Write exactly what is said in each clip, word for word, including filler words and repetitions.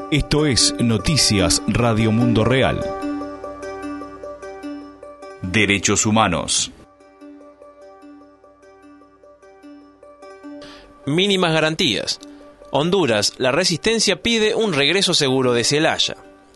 Esto es Noticias Radio Mundo Real. Derechos humanos. Mínimas garantías. Honduras, la resistencia pide un regreso seguro de Zelaya.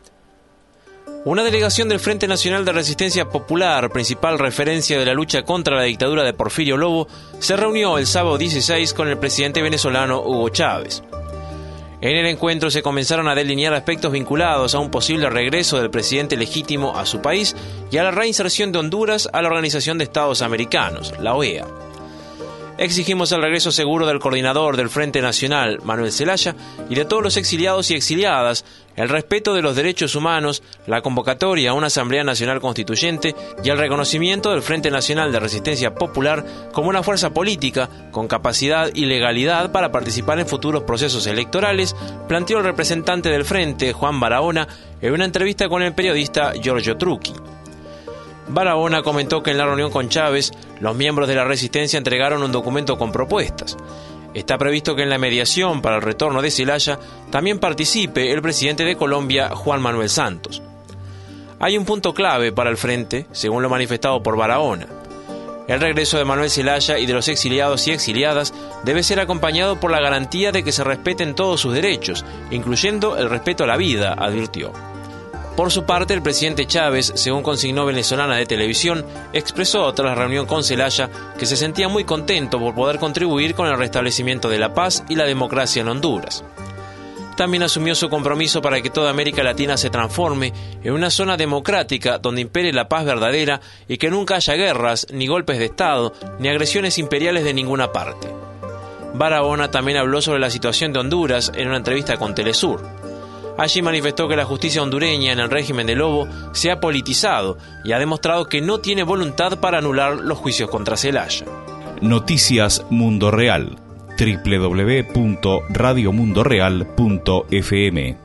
Una delegación del Frente Nacional de Resistencia Popular, principal referencia de la lucha contra la dictadura de Porfirio Lobo, se reunió el sábado dieciséis con el presidente venezolano Hugo Chávez. En el encuentro se comenzaron a delinear aspectos vinculados a un posible regreso del presidente legítimo a su país y a la reinserción de Honduras a la Organización de Estados Americanos, la O E A. Exigimos el regreso seguro del coordinador del Frente Nacional, Manuel Zelaya, y de todos los exiliados y exiliadas, el respeto de los derechos humanos, la convocatoria a una Asamblea Nacional Constituyente y el reconocimiento del Frente Nacional de Resistencia Popular como una fuerza política con capacidad y legalidad para participar en futuros procesos electorales, planteó el representante del Frente, Juan Barahona, en una entrevista con el periodista Giorgio Trucchi. Barahona comentó que en la reunión con Chávez, los miembros de la resistencia entregaron un documento con propuestas. Está previsto que en la mediación para el retorno de Zelaya también participe el presidente de Colombia, Juan Manuel Santos. Hay un punto clave para el Frente, según lo manifestado por Barahona. El regreso de Manuel Zelaya y de los exiliados y exiliadas debe ser acompañado por la garantía de que se respeten todos sus derechos, incluyendo el respeto a la vida, advirtió. Por su parte, el presidente Chávez, según consignó Venezolana de Televisión, expresó tras la reunión con Zelaya que se sentía muy contento por poder contribuir con el restablecimiento de la paz y la democracia en Honduras. También asumió su compromiso para que toda América Latina se transforme en una zona democrática donde impere la paz verdadera y que nunca haya guerras, ni golpes de Estado, ni agresiones imperiales de ninguna parte. Barahona también habló sobre la situación de Honduras en una entrevista con Telesur. Allí manifestó que la justicia hondureña en el régimen de Lobo se ha politizado y ha demostrado que no tiene voluntad para anular los juicios contra Zelaya. Noticias Mundo Real. doble u doble u doble u punto radio mundo real punto f m